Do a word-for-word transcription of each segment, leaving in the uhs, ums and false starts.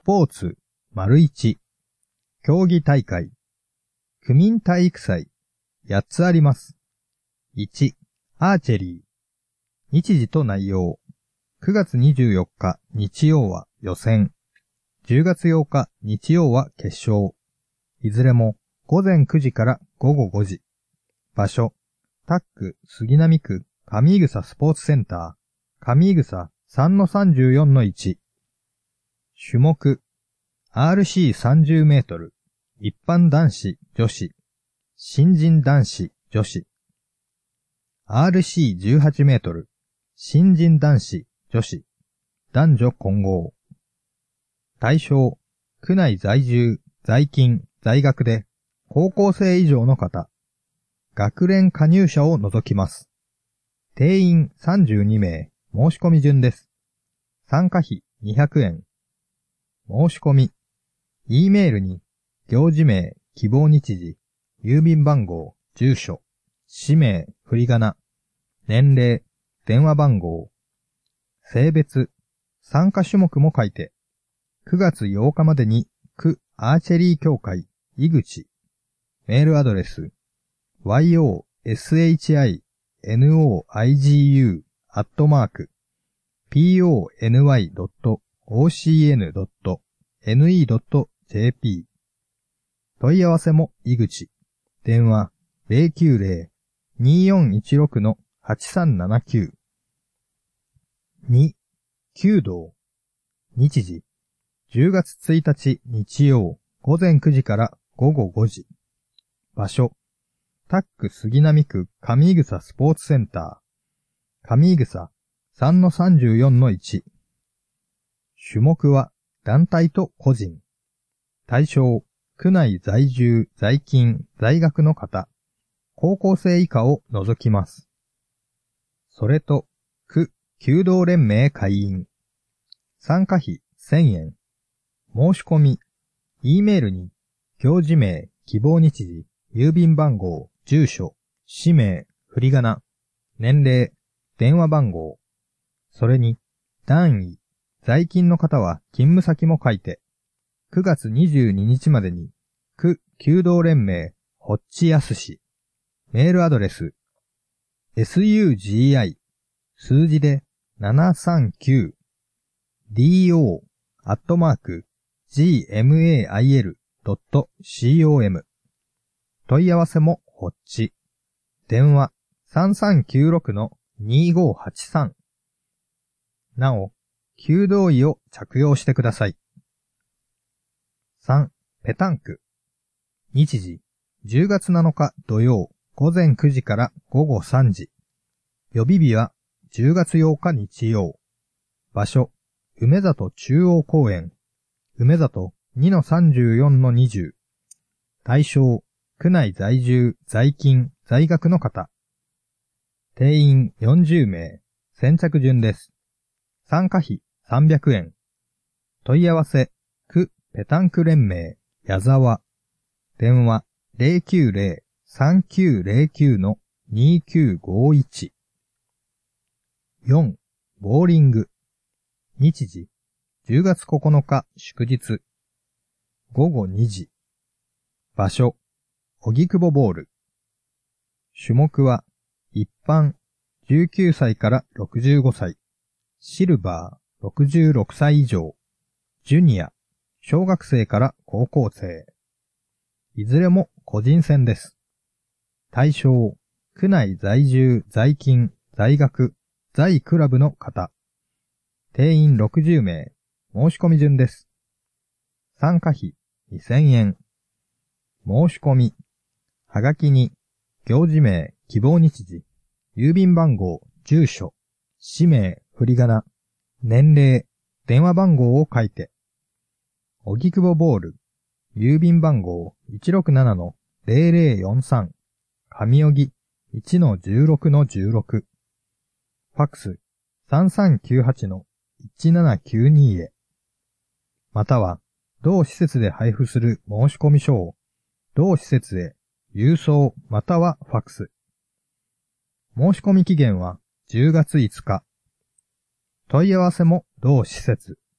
ポーツ、丸一、競技大会、区民体育祭、やっつあります。いち、アーチェリー。日時と内容。くがつにじゅうよっか日曜は予選。じゅうがつようか日曜は決勝。いずれもごぜんくじからごごごじ。場所、タック杉並区上井草スポーツセンター、上井草 さんのさんじゅうよんのいち。種目、アールシーさんじゅう メートル、一般男子、女子、新人男子、女子。アールシーじゅうはち メートル、新人男子、女子、男女混合。対象、区内在住、在勤、在学で、高校生以上の方。学連加入者を除きます。定員さんじゅうにめい、申し込み順です。参加費にひゃくえん。申し込み。E メールに、行事名、希望日時、郵便番号、住所、氏名、振り仮名、年齢、電話番号、性別、参加種目も書いて、くがつようかまでに、区アーチェリー協会、井口、メールアドレス、yoshinoigu アットマーク pony.ocn.ne.jp 問い合わせも井口。電話 ゼロきゅうゼロ にーよんいちろく はちさんななきゅう。に、弓道。日時。じゅうがつついたち日曜ごぜんくじからごごごじ。場所。タック杉並区上井草スポーツセンター。上井草 さんのさんじゅうよんのいち。種目は団体と個人。対象、区内在住、在勤、在学の方。高校生以下を除きます。それと、区弓道連盟会員。参加費せんえん。申し込み。E メールに、行事名、希望日時、郵便番号、住所、氏名、振り仮名、年齢、電話番号。それに、段位、在勤の方は勤務先も書いて、くがつにじゅうににちまでに、区弓道連盟、ホッチヤス市。メールアドレス、sugi、数字でななさんきゅう、do、アットマーク、gmail.com。問い合わせもホッチ。電話さんさんきゅうろくのにごはちさん。なお、弓道衣を着用してください。さん、ペタンク。日時、じゅうがつなのか土曜、ごぜんくじからごごさんじ。予備日はじゅうがつようか日曜。場所、梅里中央公園。梅里 にのさんじゅうよんのにじゅう。対象、区内在住、在勤、在学の方。定員よんじゅうめい。先着順です。参加費さんびゃくえん。問い合わせ、区ペタンク連盟、矢沢。電話 ゼロきゅうゼロ さんきゅうゼロきゅう のにきゅうごいち。よん、ボーリング。日時、じゅうがつここのか祝日。ごごにじ。場所、荻窪ボール。種目は、一般、じゅうきゅうさいからろくじゅうごさい。シルバー、ろくじゅうろくさい以上。ジュニア、小学生から高校生。いずれも個人戦です。対象、区内在住、在勤、在学、在クラブの方。定員ろくじゅうめい。申し込み順です。参加費にせんえん。申し込み。はがきに、行事名、希望日時、郵便番号、住所、氏名、振り仮名、年齢、電話番号を書いて。荻窪ボール、郵便番号 いちろくななのゼロゼロよんさん、上荻 いちのじゅうろくのじゅうろく。ファックス さんさんきゅうはちのいちななきゅうに へ。または、同施設で配布する申し込み書を、同施設へ、郵送またはファックス。申し込み期限はじゅうがついつか。問い合わせも同施設。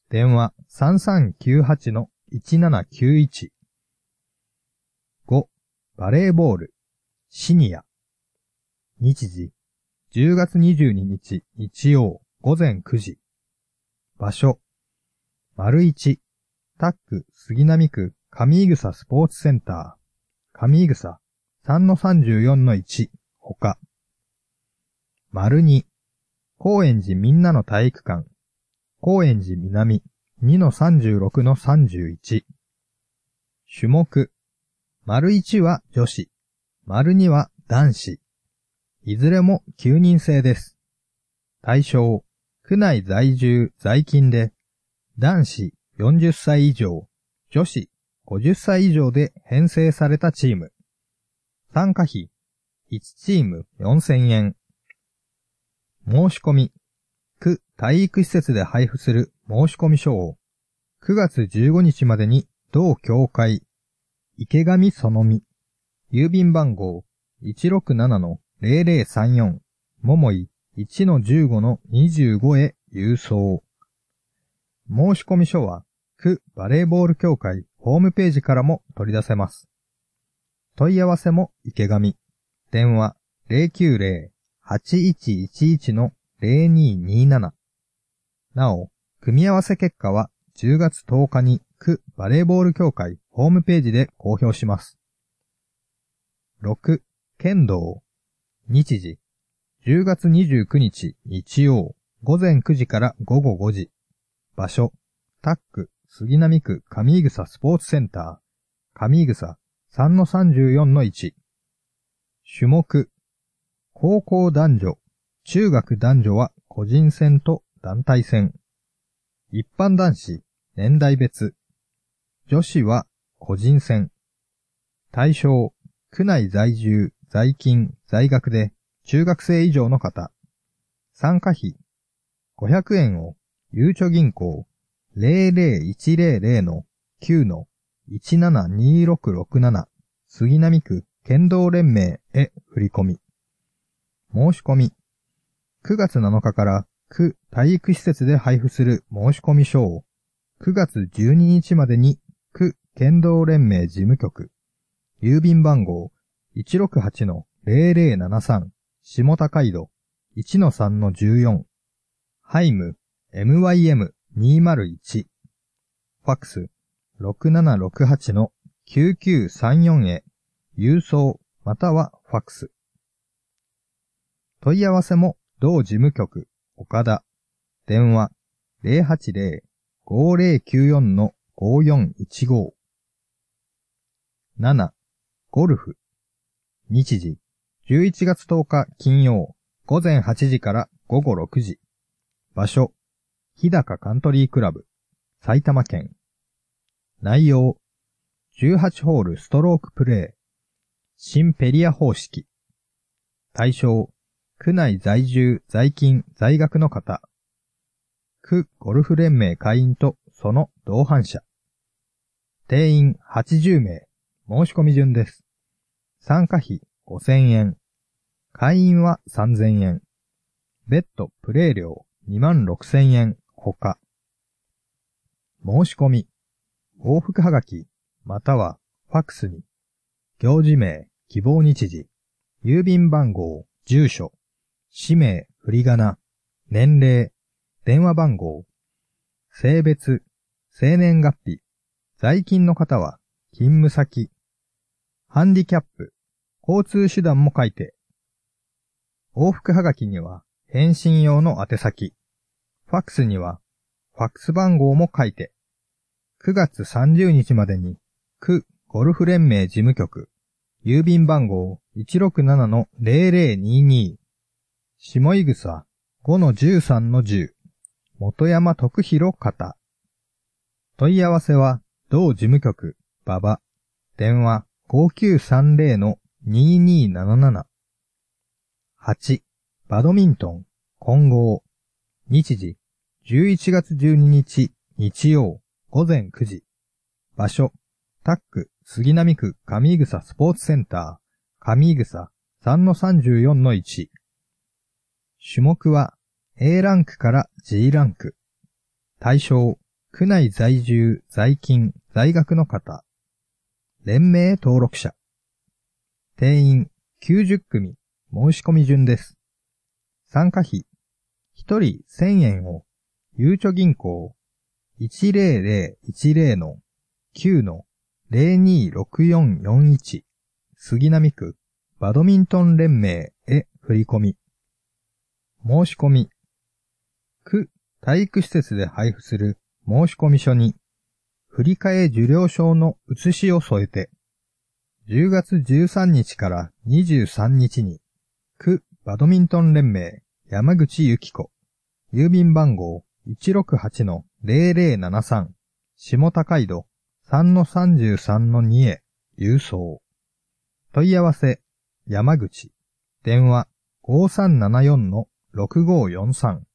電話 さんさんきゅうはちのいちななきゅういち。ご、バレーボール、シニア。日時、じゅうがつにじゅうににち日曜午前くじ。場所、丸一、タック杉並区上井草スポーツセンター、上井草 さんのさんじゅうよんのいち、他。丸二、高円寺みんなの体育館、高円寺南 にのさんじゅうろくのさんじゅういち。種目、丸一は女子、丸二は男子。いずれもきゅうにん制です。対象、区内在住在勤で、男子よんじゅっさい以上、女子ごじゅっさい以上で編成されたチーム。参加費、いちチームよんせんえん。申し込み、区体育施設で配布する申込書を、くがつじゅうごにちまでに同協会、池上そのみ、郵便番号 いちろくななのぜろぜろさんよん、桃井 いちのじゅうごのにじゅうご へ郵送。申込書は、区バレーボール協会ホームページからも取り出せます。問い合わせも池上。電話 ゼロきゅうゼロ はちいちいちいちのぜろにになな。なお、組み合わせ結果はじゅうがつとおかに区バレーボール協会ホームページで公表します。ろく、剣道。日時、じゅうがつにじゅうくにち日曜午前くじから午後ごじ。場所、タック杉並区上井草スポーツセンター、上井草 さんのさんじゅうよんのいち。種目、高校男女、中学男女は個人戦と団体戦。一般男子、年代別。女子は個人戦。対象、区内在住、在勤、在学で中学生以上の方。参加費、ごひゃくえんをゆうちょ銀行 ゼロゼロいちゼロゼロのきゅうのいちななにろくろくなな 杉並区剣道連盟へ振り込み。申し込み。くがつなのかから区体育施設で配布する申込書をくがつじゅうににちまでに区剣道連盟事務局郵便番号 いちろくはちのぜろぜろななさん 下高井戸 いちのさんのじゅうよん。ハイム エムワイエムにまるいち。ファックス ろくななろくはちのきゅうきゅうさんよん へ郵送またはファックス。問い合わせも同事務局岡田。電話 ゼロはちゼロ ごゼロきゅうよんのごよんいちご。なな、ゴルフ。日時、じゅういちがつとおか金曜、午前はちじから午後ろくじ。場所、日高カントリークラブ、埼玉県。内容、じゅうはちホールストロークプレイ。新ペリア方式。対象、区内在住、在勤、在学の方。区ゴルフ連盟会員とその同伴者。定員はちじゅうめい。申し込み順です。参加費ごせんえん。会員はさんぜんえん。別途プレイ料にまんろくせんえんほか。申し込み。往復はがき、またはファックスに、行事名、希望日時、郵便番号、住所、氏名、振り仮名、年齢、電話番号、性別、生年月日、在勤の方は、勤務先、ハンディキャップ、交通手段も書いて、往復はがきには、返信用の宛先、ファックスには、ファックス番号も書いて、くがつさんじゅうにちまでに、区ゴルフ連盟事務局、郵便番号 いちろくななのぜろぜろにに、下井草 ごのじゅうさんのじゅう、本山徳弘方。問い合わせは、同事務局、馬場、電話ごきゅうさんゼロのにになななな。はち、バドミントン、混合。日時、じゅういちがつじゅうににち、日曜、午前くじ。場所、タック、杉並区上井草スポーツセンター、上井草 さんのさんじゅうよんのいち。種目は、A ランクから G ランク。対象、 区内在住、在勤、在学の方。連盟登録者。定員きゅうじゅっくみ、申し込み順です。参加費、ひとりせんえんを、ゆうちょ銀行 いちぜろぜろいちぜろのきゅうのぜろにろくよんよんいち 杉並区バドミントン連盟へ振り込み。申し込み。区体育施設で配布する申込書に、振替受領証の写しを添えて、じゅうがつじゅうさんにちからにじゅうさんにちに、区バドミントン連盟山口由紀子、郵便番号 いちろくはちのぜろぜろななさん、下高井戸 さんのさんじゅうさんのに へ郵送。問い合わせ、山口、電話 ごさんななよんのろくごよんさん。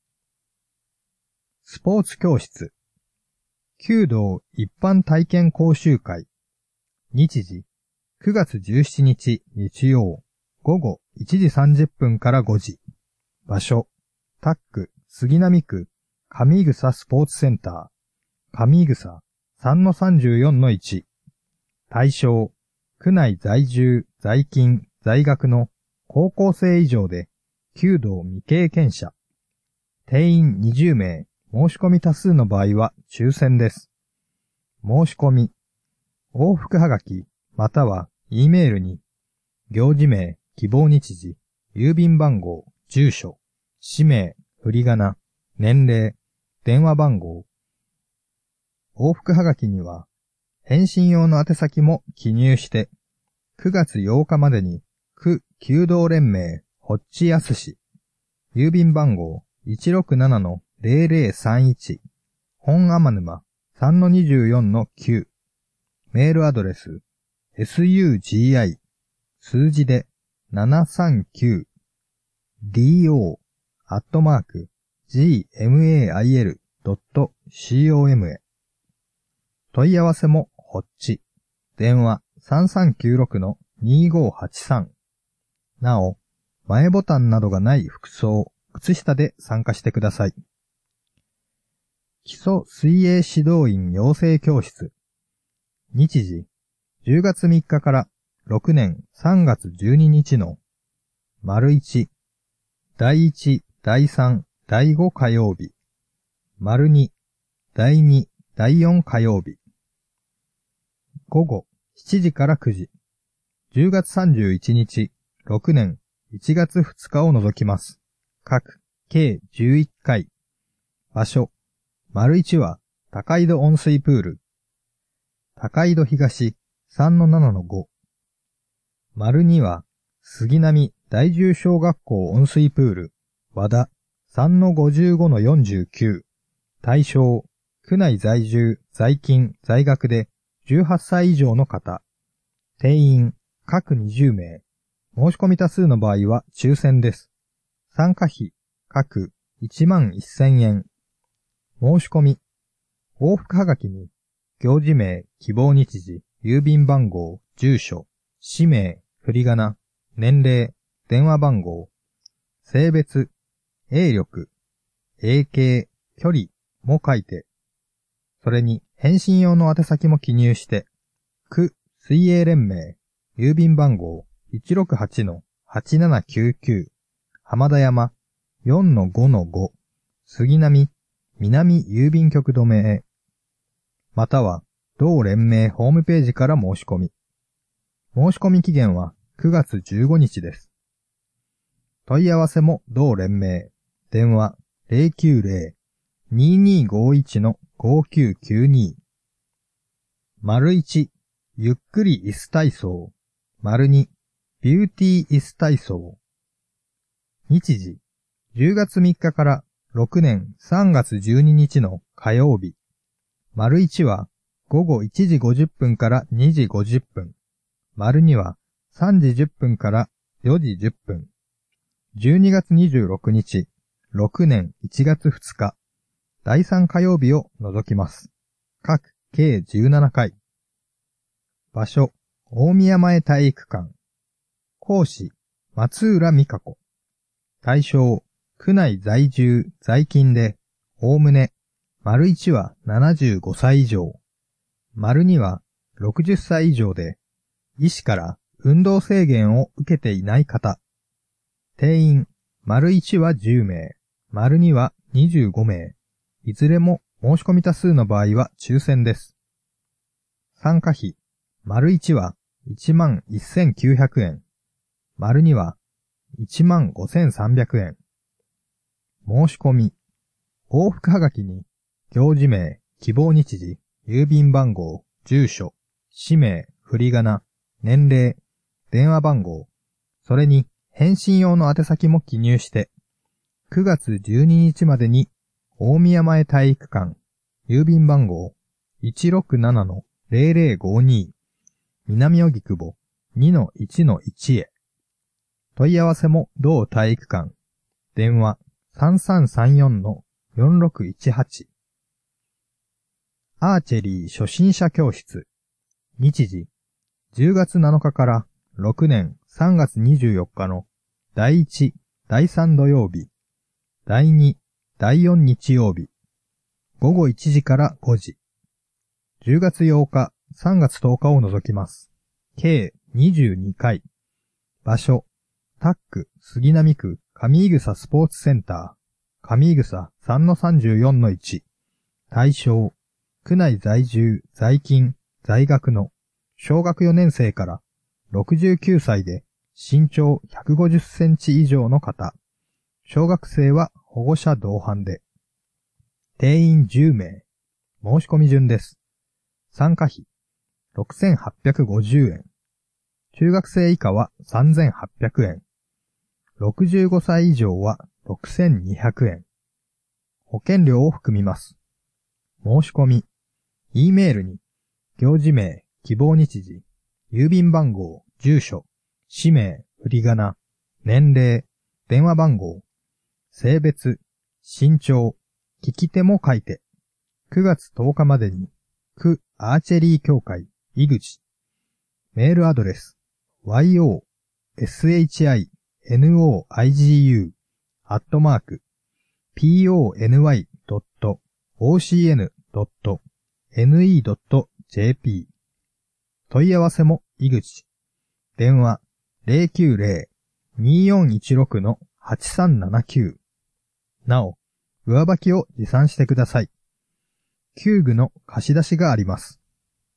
スポーツ教室。弓道一般体験講習会。日時、くがつじゅうしちにち日曜、午後いちじさんじゅっぷんからごじ。場所、タック杉並区上草スポーツセンター。上草 さんのさんじゅうよんのいち。対象、区内在住、在勤、在学の高校生以上で、弓道未経験者。定員にじゅうめい。申し込み多数の場合は抽選です。申し込み。往復はがき、または E メールに、行事名、希望日時、郵便番号、住所、氏名、振り仮名、年齢、電話番号。往復はがきには、返信用の宛先も記入して、くがつようかまでに、区弓道連盟、ホッチヤス市、郵便番号 いちろくななのぜろぜろさんいち、本天沼 さんのにじゅうよんのきゅう、メールアドレス、sugi、数字でななさんきゅう、do、アットマーク、gmail ドット com へ。問い合わせもホッチ、電話さんさんきゅうろくのにごはちさん。なお、前ボタンなどがない服装、靴下で参加してください。基礎水泳指導員養成教室。日時、じゅうがつみっかからろくねんさんがつじゅうににちの、丸いち、だいいち、だいさん、だいご火曜日、丸に、だいに、だいよん火曜日。午後しちじからくじ、じゅうがつさんじゅういちにち、ろくねんいちがつふつかを除きます。各、計じゅういっかい。場所、丸いちは、高井戸温水プール。高井戸東 さんのななのご。丸には、杉並第十小学校温水プール。和田 さんのごじゅうごのよんじゅうきゅう。対象、区内在住、在勤、在学でじゅうはっさい以上の方。定員、各にじゅうめい。申し込み多数の場合は抽選です。参加費、各いちまんせんえん。申し込み。往復はがきに、行事名、希望日時、郵便番号、住所、氏名、振り仮名、年齢、電話番号、性別、泳力、英形、距離も書いて、それに返信用の宛先も記入して、区水泳連盟、郵便番号 いちろくはちのはちななきゅうきゅう、浜田山 よんのごのご、杉並、南郵便局止めへ、または同連盟ホームページから申し込み。申し込み期限はくがつじゅうごにちです。問い合わせも同連盟、電話 ゼロきゅうゼロ にーにーごいちのごきゅうきゅうに。丸いち、ゆっくり椅子体操。丸に、ビューティー椅子体操。日時、じゅうがつみっかからろくねんさんがつじゅうににちの火曜日。丸いちはごごいちじごじゅっぷんからにじごじゅっぷん。丸にはさんじじゅっぷんからよじじゅっぷん。じゅうにがつにじゅうろくにち、ろくねんいちがつふつか。だいさん火曜日を除きます。各計じゅうななかい。場所、大宮前体育館。講師、松浦美香子。対象、区内在住、在勤で、おおむね、 丸いちはななじゅうごさい以上。丸にはろくじゅっさい以上で、医師から運動制限を受けていない方。定員、丸いちはじゅうめい、丸にはにじゅうごめい。いずれも申し込み多数の場合は抽選です。参加費、丸いちはいちまんせんきゅうひゃくえん、丸にはいちまんごせんさんびゃくえん。申し込み、往復はがきに、行事名、希望日時、郵便番号、住所、氏名、振り仮名、年齢、電話番号、それに返信用の宛先も記入して、くがつじゅうににちまでに大宮前体育館、郵便番号 いちろくななのぜろぜろごに 南荻窪 にのいちのいち へ。問い合わせも同体育館、電話 さんさんさんよんのよんろくいちはち。アーチェリー初心者教室。日時、じゅうがつなのかからろくねんさんがつにじゅうよっかのだいいち、だいさん土曜日、だいに、だいよん日曜日、ごごいちじからごじ。じゅうがつようか、さんがつとおかを除きます。計にじゅうにかい。場所、タック杉並区上井草スポーツセンター、上井草 さんのさんじゅうよんのいち。対象、区内在住、在勤、在学の小学よねん生からろくじゅうきゅうさいで身長ひゃくごじゅっセンチ以上の方。小学生は保護者同伴で。定員じゅうめい。申し込み順です。参加費ろくせんはっぴゃくごじゅうえん。中学生以下はさんぜんはっぴゃくえん。ろくじゅうごさい以上はろくせんにひゃくえん。保険料を含みます。申し込み。E メールに、行事名、希望日時、郵便番号、住所、氏名、振り仮名、年齢、電話番号、性別、身長、聞き手も書いて、くがつとおかまでに、区アーチェリー協会、井口、メールアドレス、よshinoigu、アットマーク、pony.ocn.ne.jp。問い合わせも井口。電話 ゼロきゅうゼロ によんいちろく はちさんななきゅう。なお、上履きを持参してください。球具の貸し出しがあります。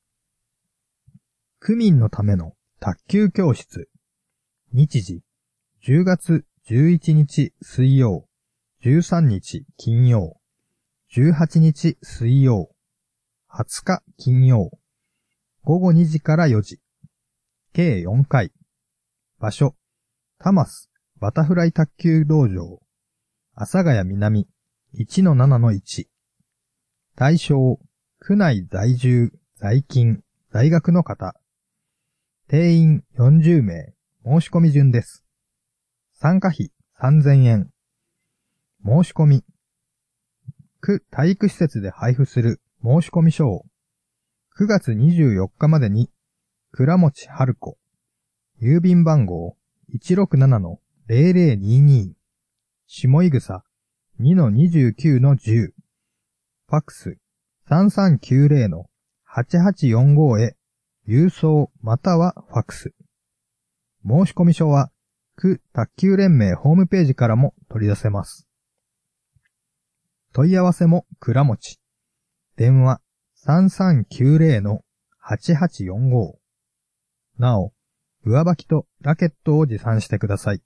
区民のための卓球教室。日時、じゅうがつじゅういちにち水曜、じゅうさんにち金曜、じゅうはちにち水曜、はつか金曜、ごごにじからよじ、計よんかい。場所、タマスバタフライ卓球道場、阿佐ヶ谷南 いちのななのいち。対象、区内在住、在勤、在学の方。定員よんじゅうめい、申し込み順です。参加費さんぜんえん。申し込み。区体育施設で配布する申し込み書をくがつにじゅうよっかまでに、倉持春子、郵便番号 いちろくななのぜろぜろにに、下井草 にのにじゅうきゅうのじゅう、ファックス さんさんきゅうゼロのはちはちよんご へ郵送またはファックス。申し込み書は区卓球連盟ホームページからも取り出せます。問い合わせも倉持。電話 さんさんきゅうゼロのはちはちよんご。なお、上履きとラケットを持参してください。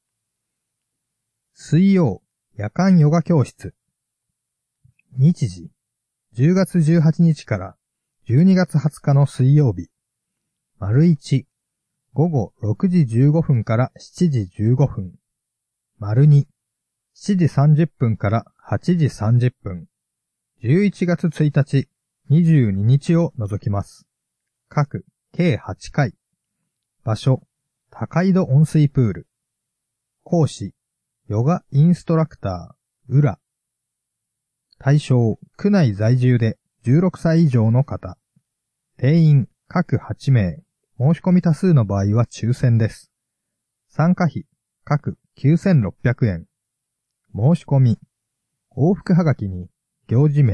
水曜、夜間ヨガ教室。日時、じゅうがつじゅうはちにちからじゅうにがつはつかの水曜日。丸いち、ごごろくじじゅうごふんからしちじじゅうごふん。丸に、しちじさんじゅっぷんからはちじさんじゅっぷん。じゅういちがつついたち、にじゅうににちを除きます。各、計はちかい。場所、高井戸温水プール。講師、ヨガインストラクター、うら。対象、区内在住でじゅうろくさい以上の方。定員、各はちめい。申し込み多数の場合は抽選です。参加費、各きゅうせんろっぴゃくえん。申し込み、往復はがきに、行事名、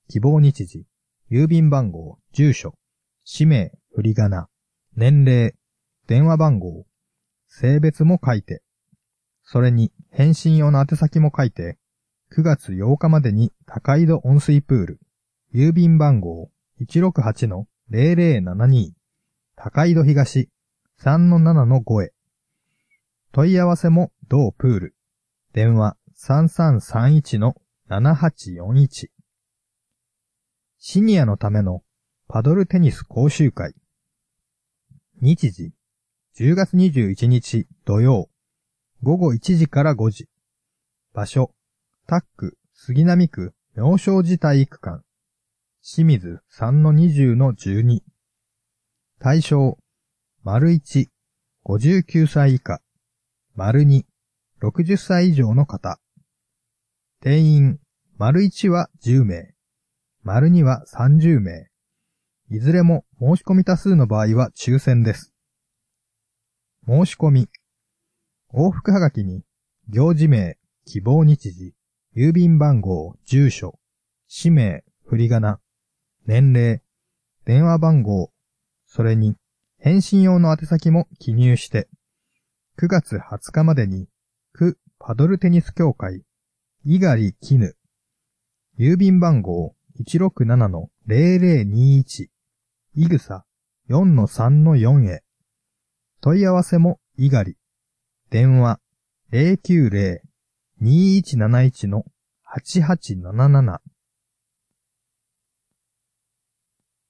希望日時、郵便番号、住所、氏名、振り仮名、年齢、電話番号、性別も書いて、それに返信用の宛先も書いて、くがつようかまでに高井戸温水プール、郵便番号 いちろくはちのゼロゼロななに 高井戸東 さんのななのご へ。問い合わせも同プール。電話 さんさんさんいちのななはちよんいち。シニアのためのパドルテニス講習会。日時、じゅうがつにじゅういちにち土曜、ごごいちじからごじ。場所、タック杉並区妙正寺体育館。清水 さんのにじゅうのじゅうに。対象、丸いち、ごじゅうきゅうさい以下。丸に、ろくじゅっさい以上の方。定員、丸いちはじゅうめい。丸にはさんじゅうめい。いずれも申し込み多数の場合は抽選です。申し込み。往復はがきに、行事名、希望日時、郵便番号、住所、氏名、振り仮名、年齢、電話番号、それに、返信用の宛先も記入して、くがつはつかまでに、区パドルテニス協会、猪狩絹、郵便番号 いちろくななのゼロゼロにいち、いぐさ よんのさんのよん へ。問い合わせも猪狩。電話 ゼロきゅうゼロ にいちなないちのはちはちなななな。